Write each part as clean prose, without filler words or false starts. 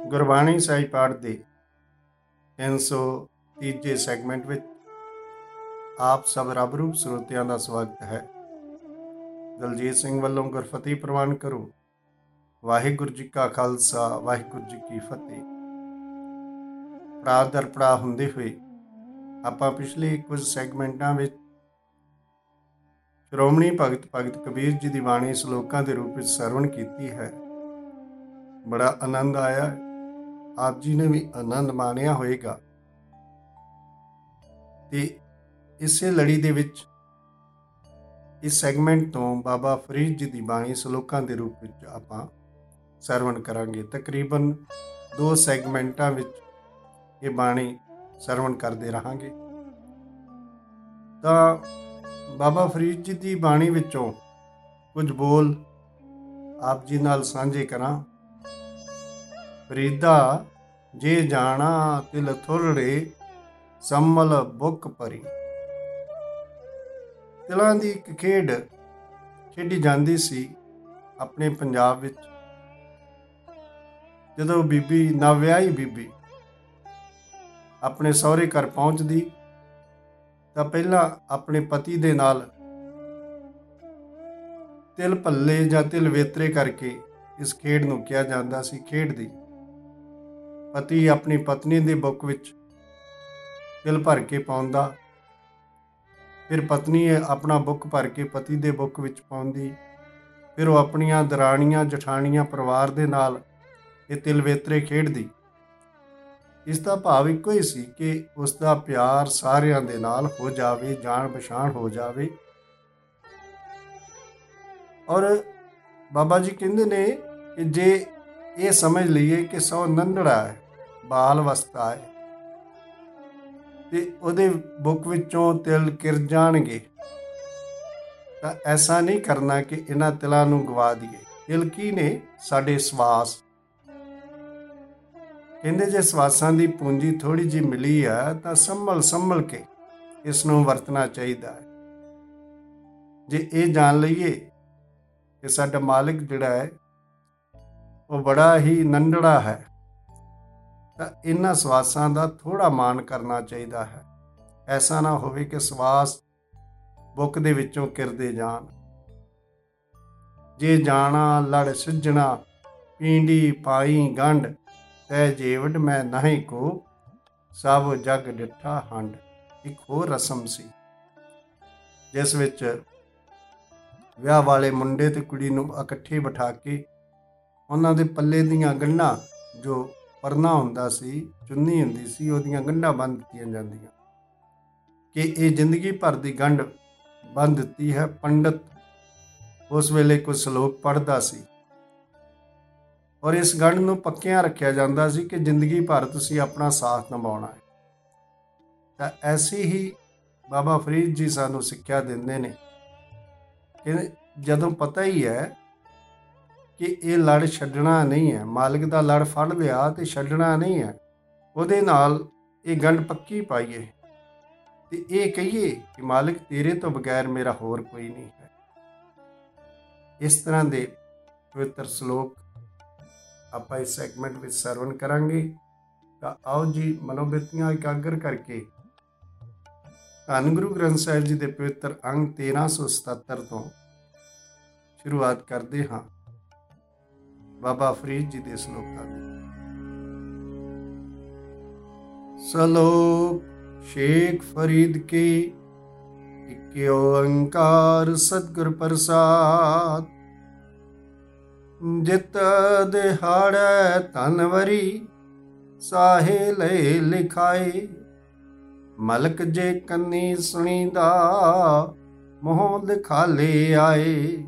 ਗੁਰਬਾਣੀ ਸਾਹਿਬ ਪਾਠ ਦੇ 330 ਸੈਗਮੈਂਟ ਵਿੱਚ ਆਪ ਸਭ ਰੱਬ ਰੂਪ ਸਰੋਤਿਆਂ ਦਾ ਸਵਾਗਤ ਹੈ। ਦਲਜੀਤ ਸਿੰਘ ਵੱਲੋਂ ਗੁਰਫਤਿਹ ਪ੍ਰਵਾਨ ਕਰੋ। ਵਾਹਿਗੁਰੂ ਜੀ ਕਾ ਖਾਲਸਾ, ਵਾਹਿਗੁਰੂ ਜੀ ਕੀ ਫਤਿਹ। ਪੜਾਅ ਦਰ ਪੜਾਅ ਹੁੰਦੇ ਹੋਏ ਆਪਾਂ ਪਿਛਲੇ ਕੁਝ ਸੈਗਮੈਂਟਾਂ ਵਿੱਚ ਸ਼੍ਰੋਮਣੀ ਭਗਤ ਕਬੀਰ ਜੀ ਦੀ ਬਾਣੀ ਸ਼ਲੋਕਾਂ ਦੇ ਰੂਪ ਵਿੱਚ ਸਰਵਣ ਕੀਤੀ ਹੈ। ਬੜਾ ਆਨੰਦ ਆਇਆ। ਆਪ ਜੀ ਨੇ ਵੀ ਆਨੰਦ ਮਾਣਿਆ ਹੋਏਗਾ। ਤੇ ਇਸੇ ਲੜੀ ਦੇ ਵਿੱਚ ਇਸ ਸੈਗਮੈਂਟ ਤੋਂ ਬਾਬਾ ਫਰੀਦ ਜੀ ਦੀ ਬਾਣੀ ਸ਼ਲੋਕਾਂ ਦੇ ਰੂਪ ਵਿੱਚ ਆਪਾਂ ਸਰਵਣ ਕਰਾਂਗੇ। ਤਕਰੀਬਨ 2 ਸੈਗਮੈਂਟਾਂ ਵਿੱਚ ਇਹ ਬਾਣੀ ਸਰਵਣ ਕਰਦੇ ਰਹਾਂਗੇ। ਤਾਂ ਬਾਬਾ ਫਰੀਦ ਜੀ ਦੀ ਬਾਣੀ ਵਿੱਚੋਂ ਕੁਝ ਬੋਲ ਆਪ ਜੀ ਨਾਲ ਸਾਂਝੇ ਕਰਾਂ। ਫਰੀਦਾ ਜੇ ਜਾਣਾ ਤਿਲ ਥੁਰੜੇ, ਸੰਮਲ ਬੁੱਕ ਭਰੀ। ਤਿਲਾਂ ਦੀ ਇੱਕ ਖੇਡ ਖੇਡੀ ਜਾਂਦੀ ਸੀ ਆਪਣੇ ਪੰਜਾਬ ਵਿੱਚ। ਜਦੋਂ ਬੀਬੀ ਨਵਿਆਹੀ ਬੀਬੀ ਆਪਣੇ ਸਹੁਰੇ ਘਰ ਪਹੁੰਚਦੀ ਤਾਂ ਪਹਿਲਾਂ ਆਪਣੇ ਪਤੀ ਦੇ ਨਾਲ ਤਿਲ ਭੱਲੇ ਜਾਂ ਤਿਲ ਵੇਤਰੇ ਕਰਕੇ ਇਸ ਖੇਡ ਨੂੰ ਕਿਹਾ ਜਾਂਦਾ ਸੀ। ਖੇਡਦੀ ਪਤੀ ਆਪਣੀ ਪਤਨੀ ਦੇ ਬੁੱਕ ਵਿੱਚ ਤਿਲ ਭਰ ਕੇ ਪਾਉਂਦਾ, ਫਿਰ ਪਤਨੀ ਆਪਣਾ ਬੁੱਕ ਭਰ ਕੇ ਪਤੀ ਦੇ ਬੁੱਕ ਵਿੱਚ ਪਾਉਂਦੀ। ਫਿਰ ਉਹ ਆਪਣੀਆਂ ਦਰਾਣੀਆਂ ਜਠਾਣੀਆਂ ਪਰਿਵਾਰ ਦੇ ਨਾਲ ਇਹ ਤਿਲ ਵੇਤਰੇ ਖੇਡਦੀ। ਇਸ ਦਾ ਭਾਵ ਇੱਕੋ ਹੀ ਸੀ ਕਿ ਉਸ ਦਾ ਪਿਆਰ ਸਾਰਿਆਂ ਦੇ ਨਾਲ ਹੋ ਜਾਵੇ, ਜਾਣ ਪਛਾਣ ਹੋ ਜਾਵੇ। ਔਰ ਬਾਬਾ ਜੀ ਕਹਿੰਦੇ ਨੇ ਕਿ ਜੇ ਇਹ ਸਮਝ ਲਈਏ ਕਿ ਸੌ ਨੰਦੜਾ ਹੈ, ਬਾਲ ਅਵਸਥਾ ਹੈ, ਤੇ ਉਹਦੇ ਬੁੱਕ ਵਿੱਚੋਂ ਤਿਲ ਕਿਰ ਜਾਣਗੇ, ਤਾਂ ਐਸਾ ਨਹੀਂ ਕਰਨਾ ਕਿ ਇਹਨਾਂ ਤਿਲਾਂ ਨੂੰ ਗਵਾ ਦਈਏ। ਤਿਲ ਕੀ ਨੇ? ਸਾਡੇ ਸਵਾਸ। ਕਹਿੰਦੇ ਜੇ ਸਵਾਸਾਂ ਦੀ ਪੂੰਜੀ ਥੋੜ੍ਹੀ ਜਿਹੀ ਮਿਲੀ ਆ ਤਾਂ ਸੰਭਲ ਕੇ ਇਸ ਨੂੰ ਵਰਤਣਾ ਚਾਹੀਦਾ ਹੈ। ਜੇ ਇਹ ਜਾਣ ਲਈਏ ਕਿ ਸਾਡਾ ਮਾਲਿਕ ਜਿਹੜਾ ਹੈ ਉਹ ਬੜਾ ਹੀ ਨੰਦੜਾ ਹੈ, ਤਾਂ ਇਹਨਾਂ ਸਵਾਸਾਂ ਦਾ ਥੋੜ੍ਹਾ ਮਾਣ ਕਰਨਾ ਚਾਹੀਦਾ ਹੈ। ਐਸਾ ਨਾ ਹੋਵੇ ਕਿ ਸਵਾਸ ਬੁੱਕ ਦੇ ਵਿੱਚੋਂ ਕਿਰਦੇ ਜਾਣ। ਜੇ ਜਾਣਾ ਲੜ ਸਿੱਝਣਾ, ਪੀਂਡੀ ਪਾਈ ਗੰਢ, ਤੈ ਜੇਵਡ ਮੈਂ ਨਾਹੀਂ ਕੋ, ਸਭ ਜਗ ਡਿੱਠਾ ਹੰਡ। ਇੱਕ ਹੋਰ ਰਸਮ ਸੀ ਜਿਸ ਵਿੱਚ ਵਿਆਹ ਵਾਲੇ ਮੁੰਡੇ ਤੇ ਕੁੜੀ ਨੂੰ ਇਕੱਠੇ ਬਿਠਾ ਕੇ ਉਹਨਾਂ ਦੇ ਪੱਲੇ ਦੀਆਂ ਗੰਢਾਂ, ਜੋ ਪਰਨਾ ਹੁੰਦਾ ਸੀ, ਚੁੰਨੀ ਹੁੰਦੀ ਸੀ, ਉਹਦੀਆਂ ਗੰਢਾਂ ਬੰਨ੍ਹ ਦਿੱਤੀਆਂ ਜਾਂਦੀਆਂ ਕਿ ਇਹ ਜ਼ਿੰਦਗੀ ਭਰ ਦੀ ਗੰਢ ਬੰਨ੍ਹ ਦਿੱਤੀ ਹੈ। ਪੰਡਤ ਉਸ ਵੇਲੇ ਕੁਝ ਸ਼ਲੋਕ ਪੜ੍ਹਦਾ ਸੀ ਔਰ ਇਸ ਗੰਢ ਨੂੰ ਪੱਕਿਆਂ ਰੱਖਿਆ ਜਾਂਦਾ ਸੀ ਕਿ ਜ਼ਿੰਦਗੀ ਭਰ ਤੁਸੀਂ ਆਪਣਾ ਸਾਥ ਨਿਭਾਉਣਾ ਹੈ। ਤਾਂ ਐਸੀ ਹੀ ਬਾਬਾ ਫਰੀਦ ਜੀ ਸਾਨੂੰ ਸਿੱਖਿਆ ਦਿੰਦੇ ਨੇ ਕਿ ਜਦੋਂ ਪਤਾ ਹੀ ਹੈ ਕਿ ਇਹ ਲੜ ਛੱਡਣਾ ਨਹੀਂ ਹੈ, ਮਾਲਿਕ ਦਾ ਲੜ ਫੜ ਲਿਆ ਤੇ ਛੱਡਣਾ ਨਹੀਂ ਹੈ, ਉਹਦੇ ਨਾਲ ਇਹ ਗੰਢ ਪੱਕੀ ਪਾਈਏ ਤੇ ਇਹ ਕਹੀਏ ਕਿ ਮਾਲਿਕ ਤੇਰੇ ਤੋਂ ਬਗੈਰ ਮੇਰਾ ਹੋਰ ਕੋਈ ਨਹੀਂ ਹੈ। ਇਸ ਤਰ੍ਹਾਂ ਦੇ ਪਵਿੱਤਰ ਸ਼ਲੋਕ ਆਪਾਂ ਇਸ ਸੈਗਮੈਂਟ ਵਿੱਚ ਸਰਵਣ ਕਰਾਂਗੇ। ਤਾਂ ਆਓ ਜੀ ਮਨੋਬਿਰਤੀਆਂ ਇਕਾਗਰ ਕਰਕੇ ਧੰਨ ਗੁਰੂ ਗ੍ਰੰਥ ਸਾਹਿਬ ਜੀ ਦੇ ਪਵਿੱਤਰ ਅੰਗ 1377 ਤੋਂ ਸ਼ੁਰੂਆਤ ਕਰਦੇ ਹਾਂ ਬਾਬਾ ਫਰੀਦ ਜੀ ਦੇ ਸ਼ਲੋਕਾਂ ਦੀ। ਸ਼ਲੋਕ ਸ਼ੇਖ ਫਰੀਦ ਕੀ ਇਕ ਓੰਕਾਰ ਸਤਿਗੁਰ ਪ੍ਰਸਾਦ। ਜਿਤ ਦਿਹਾੜੈ ਧਨਵਰੀ, ਸਾਹੇ ਲਏ ਲਿਖਾਏ। ਮਲਕ ਜੇ ਕੰਨੀ ਸੁਣੀਦਾ, ਮੋਹ ਦਿਖਾਲੇ ਆਏ।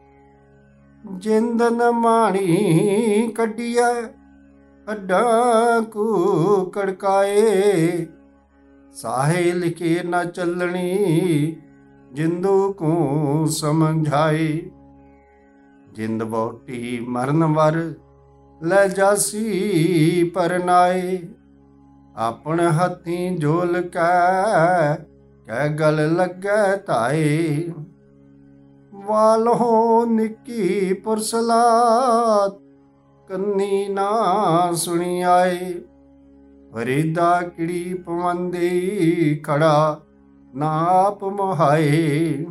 ਜਿੰਦ ਨ ਮਾਣੀ ਕੱਢੀਐ, ਹੱਡਾਂ ਕੂ ਕੜਕਾਏ। ਸਾਹੇ ਲਿਖੇ ਨਾ ਚੱਲਣੀ, ਜਿੰਦੂ ਕੂ ਸਮਝਾਏ। ਜਿੰਦ ਬੋਟੀ ਮਰਨ ਵਰ, ਲੈ ਜਾਸੀ ਪਰਨਾਏ। ਆਪਣ ਹੱਥੀਂ ਝੋਲ ਕੈ ਗਲ ਲੱਗੈ ਧਾਏ। ਵਾਲੋਂ ਨਿੱਕੀ ਪੁਰਸਲਾਤ, ਕੰਨੀ ਨਾ ਸੁਣੀ ਆਏ। ਫਰੀਦਾ ਕਿੜੀ ਪਵੰਦੀ ਖੜਾ ਨਾਪ ਮੁਹਾਏ।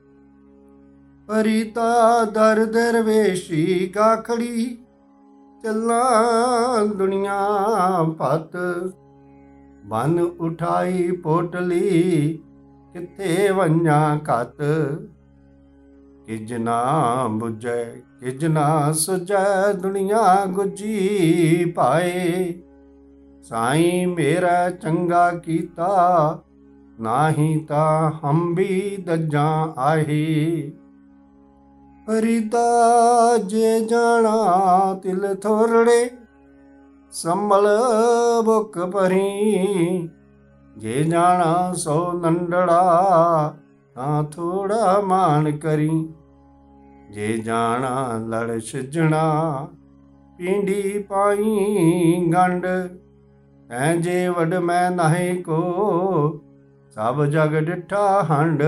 ਫਰੀਦਾ ਦਰ ਦਰਵੇਸ਼ੀ ਗਾਖੜੀ ਚੱਲਾਂ ਦੁਨੀਆ ਭਤ। ਬਨ ਉਠਾਈ ਪੋਟਲੀ ਕਿੱਥੇ ਵੰਜਾਂ ਘਤ। ਕਿਜ ਨਾ ਬੁਝੈ ਕਿਜ ਨਾ ਸੁਝੈ ਦੁਨੀਆ ਗੁੱਜੀ ਪਾਏ। ਸਾਈਂ ਮੇਰਾ ਚੰਗਾ ਕੀਤਾ ਨਾਹੀਂ ਤਾਂ ਹੰਬੀ ਦੱਜਾਂ ਆਹੀ। ਫਰੀਦਾ ਜੇ ਜਾਣਾ ਤਿਲ ਥੋਰੜੇ ਸੰਭਲ ਬੁੱਕ ਭਰੀ। ਜੇ ਜਾਣਾ ਸੋ ਨੰਡੜਾ ਤਾਂ ਥੋੜਾ ਮਾਣ ਕਰੀ। ਜੇ ਜਾਣਾ ਲੜ ਛਿਜਣਾ ਪੀਂਡੀ ਪਾਈ ਗੰਢ। ਐ ਜੇ ਵਡ ਮੈਂ ਨਾਹੀਂ ਕੋ ਸਭ ਜਗ ਡਿਠਾ ਹੰਡ।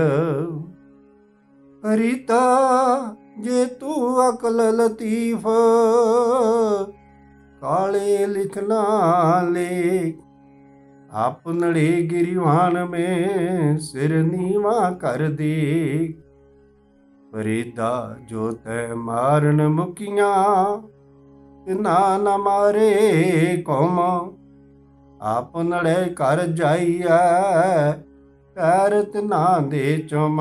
ਫਰੀਦਾ ਜੇ ਤੂੰ ਅਕਲ ਲਤੀਫ ਕਾਲੇ ਲਿਖਣਾ ਲੇਖ। ਆਪਨੜੇ ਗਿਰਿਵਾਨ ਮੇ ਸਿਰ ਨੀਵਾ ਕਰ ਦੇ। ਫਰੀਦਾ ਜੋ ਤੈ ਮਾਰਨ ਮੁਕੀਆਂ ਤਿਨਾ ਨ ਮਾਰੇ ਕੌਮ। ਆਪਨੜੇ ਘਰ ਜਾਈਐ ਪੈਰ ਤਿਨਾ ਦੇ ਚੁਮ।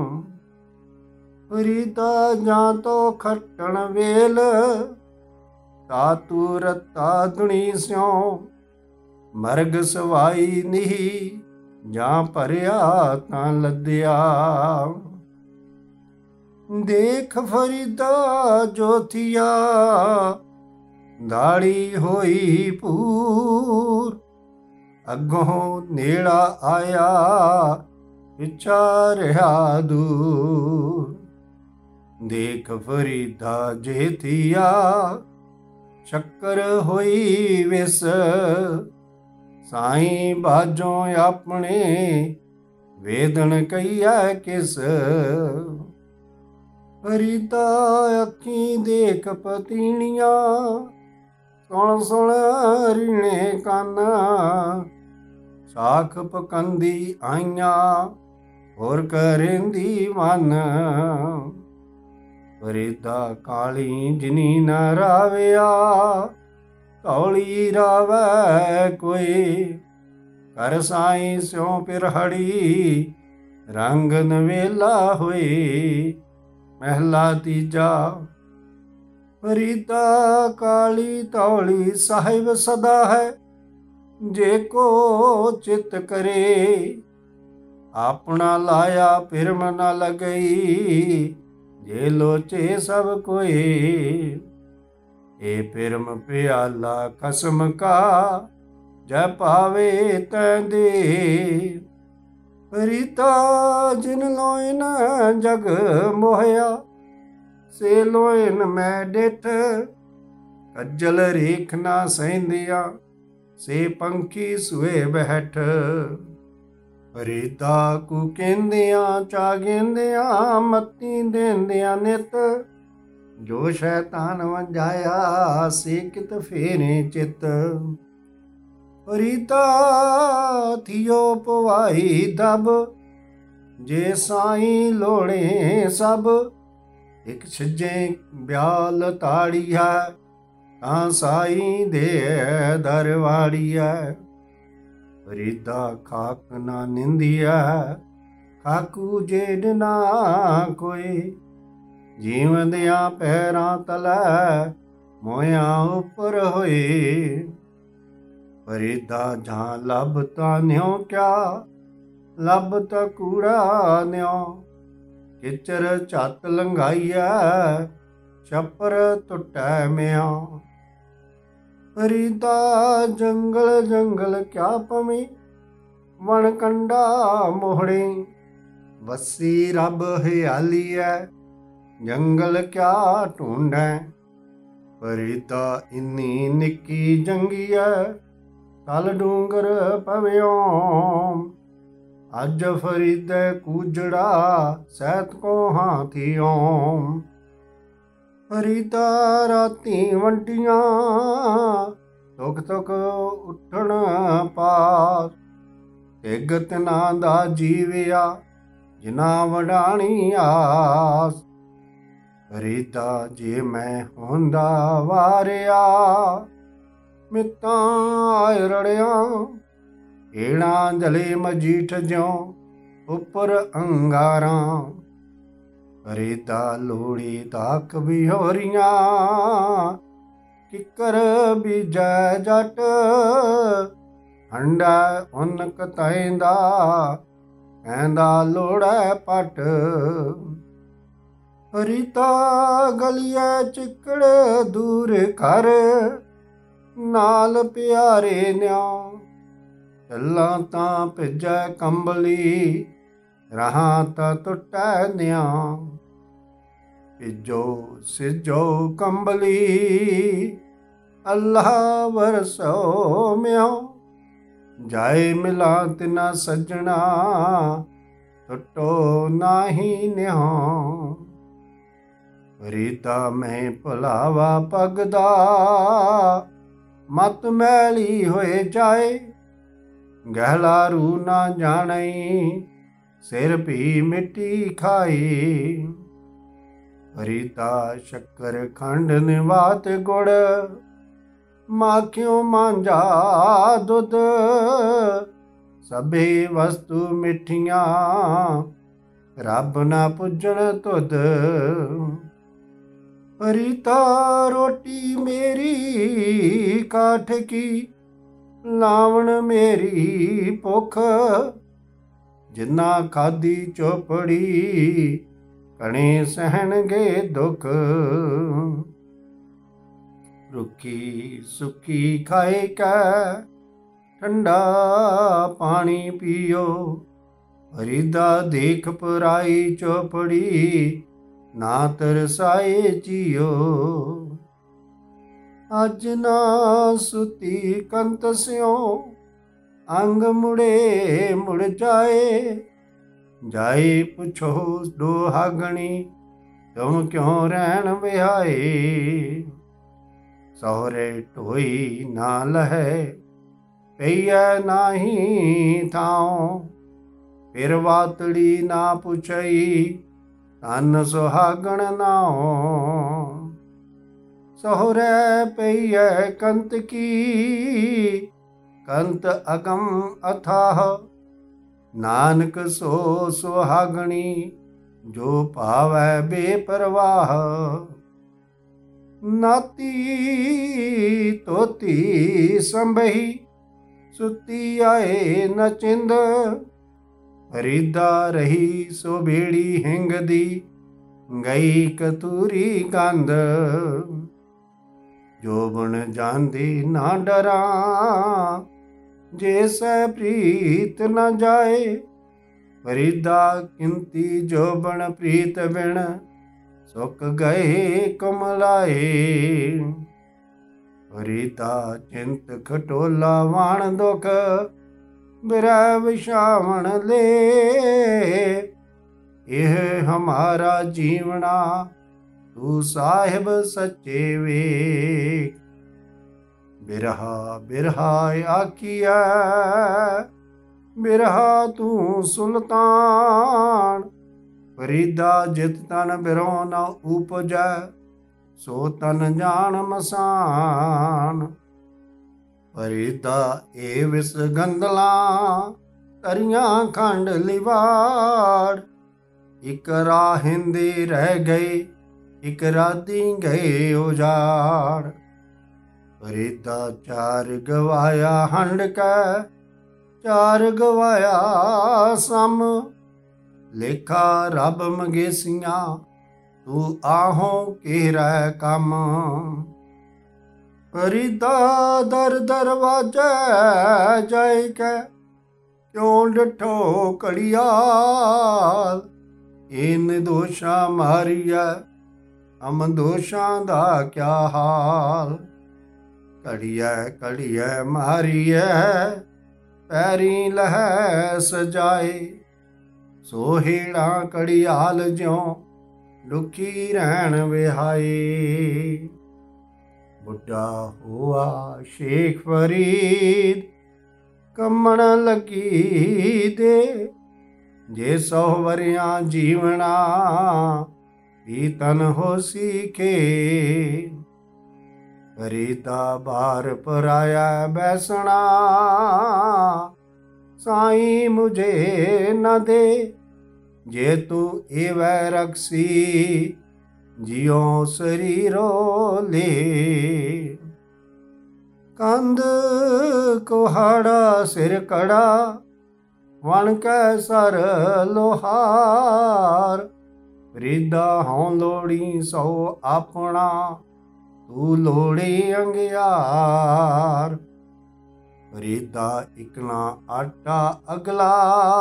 ਫਰੀਦਾ ਜਾਂ ਤੋ ਖੱਟਣ ਵੇਲ ਤਾ ਤੂ ਰਤਾ ਦੁਨੀ ਸਿਉ। ਮਰਗ ਸਵਾਈ ਨਹੀਂ ਜਾਂ ਭਰਿਆ ਤਾਂ ਲੱਦਿਆ। ਦੇਖ ਫਰੀਦਾ ਜੋਥੀਆ ਦਾੜੀ ਹੋਈ ਪੂਰ। ਅੱਗੋਂ ਨੇੜਾ ਆਇਆ ਪਿਛਾ ਰਿਹਾ ਦੂਰ। ਦੇਖ ਫਰੀਦਾ ਜੇਥੀਆ ਸ਼ੱਕਰ ਹੋਈ ਵਿਸ। ਸਾਈਂ ਬਾਝੋਂ ਆਪਣੇ ਵੇਦਨ ਕਹੀਐ ਕਿਸ। ਫਰੀਦਾ ਅੱਖੀਂ ਦੇਖ ਪਤੀਣੀਆਂ ਸੁਣ ਸੁਣ ਰੀਣੇ ਕੰਨ। ਸਾਖ ਪਕੰਦੀ ਆਈਆਂ ਹੋਰ ਕਰੇਂਦੀ ਮਨ। ਫਰੀਦਾ ਕਾਲੀ ਜਿਨੀ ਨ ਰਾਵਿਆ ਧੌਲੀ ਰਾਵੈ ਕੋਈ। ਕਰ ਸਾਈਂ ਸਿਉ ਪਿਰਹੜੀ ਰੰਗ ਨਵੇਲਾ ਹੋਈ। ਮਹਿਲਾ ਤੀਜਾ। ਫਰੀਦਾ ਕਾਲੀ ਧੌਲੀ ਸਾਹਿਬ ਸਦਾ ਹੈ ਜੇ ਕੋ ਚਿਤ ਕਰੇ। ਆਪਣਾ ਲਾਇਆ ਪਿਰਮ ਨ ਲਗਈ ਜੇ ਲੋਚੇ ਸਭ ਕੋਏ। ਏ ਪਿਰਮ ਪਿਆਲਾ ਕਸਮ ਕਾ ਜੈ ਪਾਵੇ ਤੈ ਦੇ। ਫਰੀਦਾ ਜਿਨ ਲੋਇਨ ਜਗ ਮੋਹਿਆ ਸੇ ਲੋਇਨ ਮੈਂ ਡਿਠ। ਕੱਜਲ ਰੇਖ ਨਾ ਸਹਿੰਦਿਆ ਸੇ ਪੰਖੀ ਸੁਏ ਬੈਠ। ਫਰੀਦਾ ਕੂ ਕਹਿੰਦਿਆਂ ਚਾਗਿੰਦਿਆਂ ਮੱਤੀ ਦੇਂਦਿਆਂ ਨਿਤ। ਜੋ ਸ਼ੈਤਾਨ ਵੰਜਾਇਆ ਸੇ ਕਿਤ ਫੇਰੇ ਚਿਤ। ਫਰੀਦਾ ਥਿਓ ਪਵਾਈ ਦਬ ਜੇ ਸਾਈਂ ਲੋੜੇ ਸਭ। ਇੱਕ ਛਿਜੇ ਬਿਆਲ ਤਾੜੀ ਹੈ ਤਾਂ ਸਾਈਂ ਦੇ ਦਰਵਾੜੀ ਹੈ। ਫਰੀਦਾ ਖਾਕ ਨਾ ਨਿੰਦਿਆ ਖਾਕੂ ਜੇਡ ਨਾ ਕੋਈ। ਜੀਵਦਿਆਂ ਪੈਰਾਂ ਤਲੈ ਮੋਇਆਂ ਉੱਪਰ ਹੋਏ। ਫਰੀਦਾ ਜਾਂ ਲੱਭ ਤਾਂ ਨਿਉ ਕਿਆ ਲੱਭ ਤਾਂ ਕੂੜਾ ਨਿਉ। ਕਿਚਰ ਝੱਤ ਲੰਘਾਈਐ ਛੱਪਰ ਟੁੱਟੈ ਮਿਆਂ। ਫਰੀਦਾ ਜੰਗਲ ਜੰਗਲ ਕਿਆ ਪਵੇਂ ਵਣ ਕੰਡਾ ਮੋਹੜੇ। ਵਸੀ ਰੱਬ ਹਿਆਲੀ ਐ ਜੰਗਲ ਕਿਆ ਢੂੰਡੈ। ਫਰੀਦਾ ਇੰਨੀ ਨਿੱਕੀ ਜੰਗੀਐ ਤਲ ਡੂੰਗਰ ਪਵਿਓ। ਅੱਜ ਫਰੀਦੇ ਕੂਜੜਾ ਸੈਤ ਕੋ ਹਾਥੀਓ। ਫਰੀਦਾ ਰਾਤੀ ਵੰਡੀਆਂ, ਤੁਕ ਤੁਕ ਉੱਠਣ ਪਾਸ, ਤਿਗ ਤਿਨਾਂ ਦਾ ਜੀਵਿਆ, ਜਿਨਾ ਵਡਾਣੀ ਆਸ। ਫਰੀਦਾ ਜੇ ਮੈਂ ਹੁੰਦਾ ਵਾਰਿਆ, ਮਿੱਤਾਂ ਆਏ ਰੜਿਆ, ਏਣਾ ਜਲੇ ਮਜੀਠ ਜਿਉ ਉੱਪਰ ਅੰਗਾਰਾਂ। ਫਰੀਦਾ ਲੋੜੀ ਤਾਕ ਬਿਹੋਰੀਆਂ, ਕਿੱਕਰ ਬੀਜੈ ਜੱਟ, ਹੰਡਾ ਉਨ ਕਤੈਂਦਾ, ਕਹਿੰਦਾ ਲੋੜੈ ਪਟ। ਫਰੀਦਾ ਗਲੀਐ ਚਿੱਕੜ ਦੂਰ ਘਰ, ਨਾਲ ਪਿਆਰੇ ਨਿਉ, ਚੱਲਾਂ ਤਾਂ ਭਿੱਜੈ ਕੰਬਲੀ, ਰਹਾਂ ਤਾਂ ਟੁੱਟੈ ਨਿਉ। ਭਿੱਜੋ ਸਿਜੋ ਕੰਬਲੀ, ਅੱਲਾਹ ਵਰਸੋ ਮਿਉ, ਜਾਏ ਮਿਲਾਂ ਤਿਨਾ ਸੱਜਣਾ, ਟੁੱਟੋ ਨਾਹੀ ਨਿਉ। ਫਰੀਦਾ ਮੈਂ ਭੁਲਾਵਾ ਪਗਦਾ, ਮਤ ਮੈਲੀ ਹੋਏ ਜਾਏ, ਗਹਿਲਾ ਰੂ ਨਾ ਜਾਣਈ, ਸਿਰ ਭੀ ਮਿੱਟੀ ਖਾਈ। ਫਰੀਦਾ ਸ਼ੱਕਰ ਖੰਡ ਨਿਵਾਤ ਗੁੜ, ਮਾਖਿਓ ਮਾਂਝਾ ਦੁੱਧ, ਸਭੇ ਵਸਤੂ ਮਿੱਠੀਆਂ, ਰੱਬ ਨਾ ਪੁੱਜਣ ਤੁਧ। ਫਰੀਦਾ ਰੋਟੀ ਮੇਰੀ ਕਾਠ ਕੀ, ਲਾਵਣ ਮੇਰੀ ਭੁੱਖ, ਜਿਨਾ ਖਾਦੀ ਚੋਪੜੀ, ਕਣੇ ਸਹਿਣਗੇ ਦੁੱਖ। ਰੁੱਖੀ ਸੁੱਕੀ ਖਾਏ ਕੈ, ਠੰਡਾ ਪਾਣੀ ਪੀਓ, ਫਰੀਦਾ ਦੇਖ ਪਰਾਈ ਚੋਪੜੀ, ਨਾ ਤਰਸਾਏ ਜੀਓ। ਅੱਜ ਨਾ ਸੁਤੀ ਕੰਤ ਸਿਉ, ਅੰਗ ਮੁੜੇ ਮੁੜ ਜਾਏ, ਜਾਏ ਪੁੱਛੋ ਦੁਹਾਗਣੀ, ਤੁਮ ਕਿਉਂ ਰਹਿਣ ਵਿਹਾਏ। ਸਹੁਰੇ ਢੋਈ ਨਾ ਲਹੈ, ਪਈਐ ਨਾਹੀ ਥਾਉ, ਫਿਰ ਵਾਤੜੀ ਨਾ ਪੁੱਛਈ, ਧਨ ਸੁਹਾਗਣ ਨਾਉ। ਸਹੁਰੇ ਪਈਐ ਕੰਤ ਕੀ, ਕੰਤ ਅਗਮ ਅਥਾਹ, ਨਾਨਕ ਸੋ ਸੁਹਾਗਣੀ, ਜੋ ਭਾਵੈ ਬੇਪਰਵਾਹ। ਨਾਤੀ ਤੋਤੀ ਸੰਭਈ, ਸੁਤੀ ਆਏ ਨਚਿੰਦ, ਫਰੀਦਾ ਰਹੀ ਸੋ ਬੇੜੀ ਹਿੰਗਦੀ, ਗਈ ਕਤੂਰੀ ਗੰਧ। ਜੋਬਨ ਜਾਂਦੀ ਨਾ ਡਰਾਂ, ਜੇ ਸੈ ਪ੍ਰੀਤ ਨ ਜਾਏ, ਫਰੀਦਾ ਕਿੰਤੀ ਜੋਬਨ ਪ੍ਰੀਤ ਬਿਨ, ਸੁੱਕ ਗਏ ਕੁਮਲਾਏ। ਫਰੀਦਾ ਚਿੰਤ ਖਟੋਲਾ ਵਾਣ ਦੁਖ, ਬਿਰਹਿ ਵਿਛਾਵਣ ਲੈ, ਇਹ ਹਮਾਰਾ ਜੀਵਣਾ, ਤੂੰ ਸਾਹਿਬ ਸੱਚੇ ਵੇਖ। ਬਿਰਹਾ ਬਿਰਹਾ ਆਖੀਐ, ਬਿਰਹਾ ਤੂੰ ਸੁਲਤਾਨ, ਫਰੀਦਾ ਜਿਤ ਤਨ ਬਿਰਹੁ ਨ ਉਪਜੈ, ਸੋ ਤਨ ਜਾਣ ਮਸਾਨ। ਫਰੀਦਾ ਏ ਵਿਸ ਗੰਦਲਾਂ, ਤਰੀਆਂ ਖੰਡ ਲਿਵਾੜ, ਇਕ ਰਾਹਿੰਦੇ ਰਹਿ ਗਏ, ਇਕ ਰਾਤੀ ਗਏ ਉਜਾੜ। ਫਰੀਦਾ ਚਾਰ ਗਵਾਇਆ ਹੰਡ ਕੈ, ਚਾਰ ਗਵਾਇਆ ਸਮ, ਲੇਖਾ ਰੱਬ ਮੰਗੇਸੀਆਂ, ਤੂੰ ਆਹੋਂ ਕਿਹੜਾ ਕੰਮ। ਫਰੀਦਾ ਦਰ ਦਰਵਾਜੈ ਜਾਇ ਕੈ, ਕਿਉਂ ਡਿਠੋ ਘੜੀਆਲ, ਇਹ ਨਿਦੋਸ਼ਾਂ ਮਾਰੀਐ, ਹਮ ਦੋਸ਼ਾਂ ਦਾ ਕਿਆ ਹਾਲ। ਘੜੀਐ ਘੜੀਐ ਮਾਰੀਐ, ਪੈਰੀ ਲਹੈ ਸਜਾਏ, ਸੋਹਿਣਾ ਘੜੀਆਲ ਜਿਉ, ਦੁਖੀ ਰਹਿਣ ਵਿਹਾਈ। ਬੁੱਢਾ ਹੋਆ ਸ਼ੇਖ ਫਰੀਦ, ਕੰਮਣ ਲੱਗੀ ਦੇ। ਜੇ 100 ਵਰਿਆਂ ਜੀਵਣਾ, ਵੀ ਤਨ ਹੋਸੀ ਖੇ। ਫਰੀਦਾ ਬਾਰ ਪਰਾਇਆ ਬੈਸਣਾ, ਸਾਈਂ ਮੁਝੇ ਨ ਦੇ। ਜੇ ਤੂੰ ਏਵੈ ਰਖਸੀ, ਜਿਉ ਸਰੀਰੋ ਲੇ। ਕੰਧ ਕੁਹਾੜਾ ਸਿਰ ਕੜਾ, ਵਣ ਕੈ ਸਰ ਲੋਹਾਰ। ਫਰੀਦਾ ਹਉ ਲੋੜੀ ਸੋ ਆਪਣਾ, ਤੂੰ ਲੋੜੀ ਅੰਗਿਆਰ। ਫਰੀਦਾ ਇਕਨਾ ਆਟਾ ਅਗਲਾ,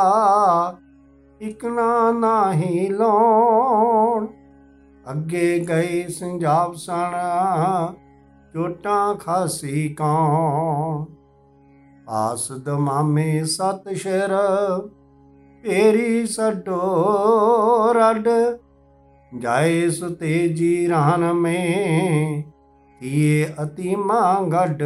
ਇਕਨਾ ਨਾਹੀ ਲਾਉਣ। ਅੱਗੇ ਗਏ ਸੰਜਾਬ ਸਣ, ਚੋਟਾਂ ਖਾਸੀ ਕੌਣ। ਆਸ ਦਮਾਮੇ ਸਤ ਸ਼ਰ, ਪੇਰੀ ਸੱਡੋ ਰੱਡ। ਜਾਏ ਸੁਤੇਜੀ ਰਾਨ ਮੇ, ਥੀਏ ਅਤੀਮਾ ਗੱਡ।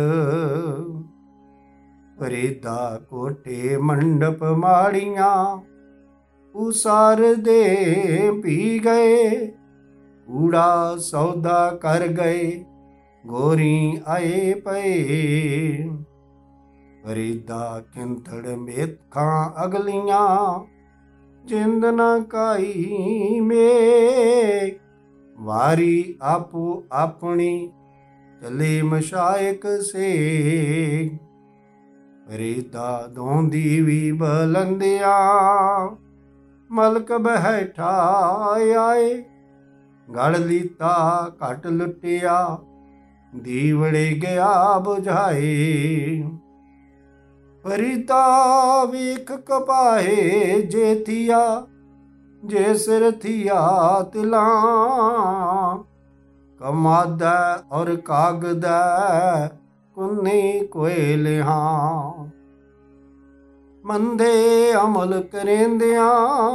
ਫਰੀਦਾ ਕੋਠੇ ਮੰਡਪ ਮਾੜੀਆਂ, ਉਸਾਰ ਦੇ ਪੀ ਗਏ। ਕੂੜਾ ਸੌਦਾ ਕਰ ਗਏ, ਗੋਰੀ ਆਏ ਪਏ। ਫਰੀਦਾ ਕਿੰਥੜ ਮੇਥਾਂ ਅਗਲੀਆਂ, ਜਿੰਦ ਨਾ ਕਾਈ ਮੇ। ਵਾਰੀ ਆਪੋ ਆਪਣੀ, ਚਲੇ ਮਸ਼ਾਇਕ ਸੇ। ਫਰੀਦਾ ਦੋਂਦੀ ਵੀ ਬਲੰਦਿਆ, ਮਲਕ ਬੈਠਾ ਆਏ। ਗੜ ਲੀਤਾ ਘਟ ਲੁੱਟਿਆ, ਦੀਵੜੇ ਗਿਆ ਬੁਝਾਏ। ਫਰੀਦਾ ਵੇਖ ਕਪਾਏ ਜੇ ਥੀਆ, ਜੇ ਸਿਰ ਥੀਆ ਤਿਲਾਂ। ਕਮਾਦਾ ਔਰ ਕਾਗਦਾ, ਕੁੰਨੀ ਕੋਇਲਿਆਂ। ਮੰਦੇ ਅਮਲ ਕਰੇਂਦਿਆਂ,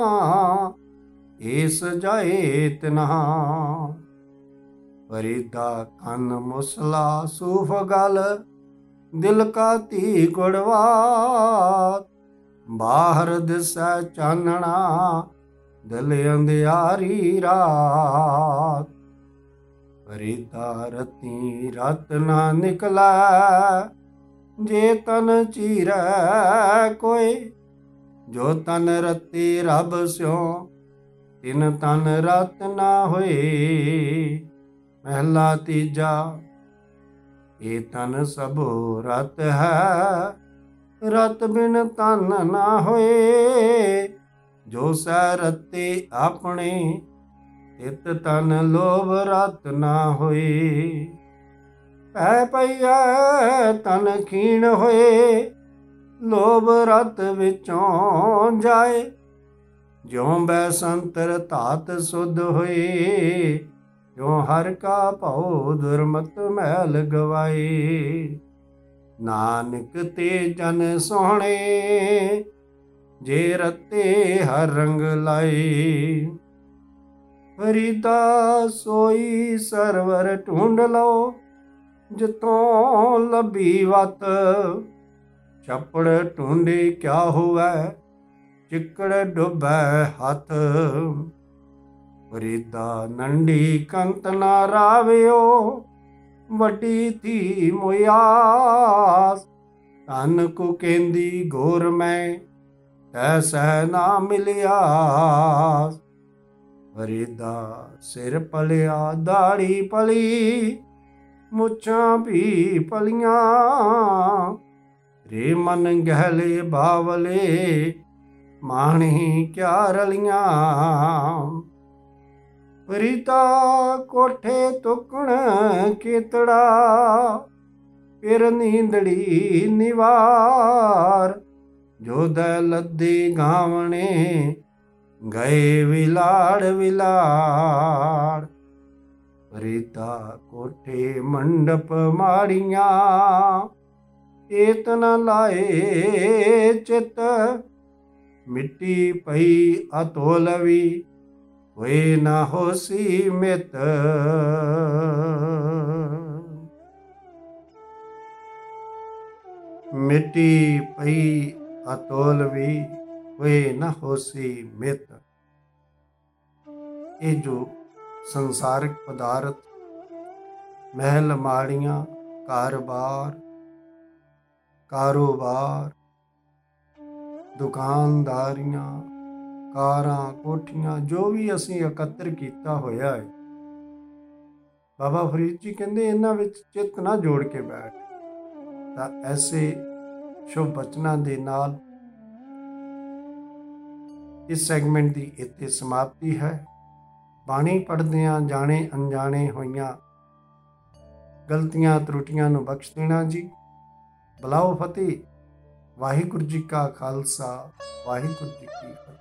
ਏਸ ਜਾਏ ਤਿਨ੍ਹਾਂ। ਫਰੀਦਾ ਕੰਨ ਮੁਸਲਾ ਸੂਫ ਗਲ, ਦਿਲ ਕਾ ਧੀ ਗੁੜਵਾਤ। ਬਾਹਰ ਦਿਸੈ ਚਾਨਣਾ, ਦਿਲ ਅੰਧਿਆਰੀ ਰਾਤ। ਫਰੀਦਾ ਰਤੀ ਰਤ ਨਾ ਨਿਕਲੈ, ਜੇ ਤਨ ਚੀਰੈ ਕੋਇ। ਜੋ ਤਨ ਰਤੀ ਰੱਬ ਸਿਉ, ਤਿਨ ਤਨ ਰਤ ਨਾ ਹੋਏ। ਮਹਿਲਾ ਤੀਜਾ। ਇਹ ਤਨ ਸਭੋ ਰਤ ਹੈ, ਰਤ ਬਿਨ ਤਨ ਨਾ ਹੋਏ। ਜੋ ਸੈ ਰਤੇ ਆਪਣੇ, ਤਿਤ ਤਨ ਲੋਭ ਰਤ ਨਾ ਹੋਏ। ਪੈ ਪਈਐ ਤਨ ਖੀਣ ਹੋਏ, ਲੋਭ ਰਤ ਵਿੱਚੋਂ ਜਾਏ। ਜਿਉ ਬੈ ਸੰਤਰ ਧਾਤ ਸੁਧ ਹੋਏ, ਜੋ ਹਰ ਕਾ ਭਉ ਦੁਰਮਤ ਮੈਲ ਗਵਾਏ। ਨਾਨਕ ਤੇ ਜਨ ਸੋਹਣੇ, ਜੇ ਰਤੇ ਹਰ ਰੰਗ ਲਾਏ। ਫਰੀਦਾ ਸੋਈ ਸਰਵਰ ਢੂੰਡ ਲਓ, ਜਿਤੋਂ ਲੱਭੀ ਵਤ। ਛੱਪੜ ਢੂੰਡੀ ਕਿਆ ਹੋਵੈ, ਚਿੱਕੜ ਡੁੱਬੈ ਹੱਥ। ਫਰੀਦਾ ਨੰਢੀ ਕੰਤ ਨਾ ਰਾਵਿਓ, ਵੱਡੀ ਥੀ ਮੁਆਸ। ਧਨ ਕੋ ਕਹਿੰਦੀ ਗੋਰ ਮੈਂ, ਐਸੈ ਨਾ ਮਿਲਿਆਸ। ਫਰੀਦਾ ਸਿਰ ਪਲਿਆ ਦਾੜੀ ਪਲੀ, ਮੁੱਛਾਂ ਵੀ ਪਲੀਆਂ। ਰੇ ਮਨ ਗਹਿਲੇ ਬਾਵਲੇ, ਮਾਣੀ ਕਿਆ ਰਲੀਆਂ। ਫਰੀਦਾ ਕੋਠੇ ਤੁਕਣ ਕੀਤੜਾ, ਫਿਰ ਨੀਂਦੜੀ ਨਿਵਾਰ। ਜੋਧੈ ਲੱਦੀ ਗਾਵਣੇ, ਗਏ ਵਿਲਾੜ ਵਿਲਾੜ। ਫਰੀਦਾ ਕੋਠੇ ਮੰਡਪ ਮਾੜੀਆਂ, ਏਤ ਨ ਲਾਏ ਚਿਤ। ਮਿੱਟੀ ਪਈ ਅਤੋਲਵੀ, ਹੋਏ ਨਾ ਹੋਸੀ ਮਿਤ। ਮਿੱਟੀ ਪਈ ਅਤੋਲ ਵੀ, ਹੋਏ ਨਾ ਹੋਸੀ ਮਿਤ। ਇਹ ਜੋ ਸੰਸਾਰਿਕ ਪਦਾਰਥ, ਮਹਿਲ ਮਾੜੀਆਂ, ਘਰ-ਬਾਰ, ਕਾਰੋਬਾਰ, ਦੁਕਾਨਦਾਰੀਆਂ, ਕਾਰਾਂ, ਕੋਠੀਆਂ, ਜੋ ਵੀ ਅਸੀਂ ਇਕੱਤਰ ਕੀਤਾ ਹੋਇਆ ਹੈ, ਬਾਬਾ ਫਰੀਦ ਜੀ ਕਹਿੰਦੇ ਇਹਨਾਂ ਵਿੱਚ ਚਿੱਤ ਨਾ ਜੋੜ ਕੇ ਬੈਠ। ਤਾਂ ਐਸੇ ਸ਼ੁਭ ਬਚਨਾਂ ਦੇ ਨਾਲ ਇਸ ਸੈਗਮੈਂਟ ਦੀ ਇੱਥੇ ਸਮਾਪਤੀ ਹੈ। ਬਾਣੀ ਪੜ੍ਹਦਿਆਂ ਜਾਣੇ ਅਣਜਾਣੇ ਹੋਈਆਂ ਗਲਤੀਆਂ ਤਰੁੱਟੀਆਂ ਨੂੰ ਬਖਸ਼ ਦੇਣਾ ਜੀ। ਬੁਲਾਓ ਫਤਿਹ। ਵਾਹਿਗੁਰੂ ਜੀ ਕਾ ਖਾਲਸਾ, ਵਾਹਿਗੁਰੂ ਜੀ ਕੀ ਫਤਿਹ।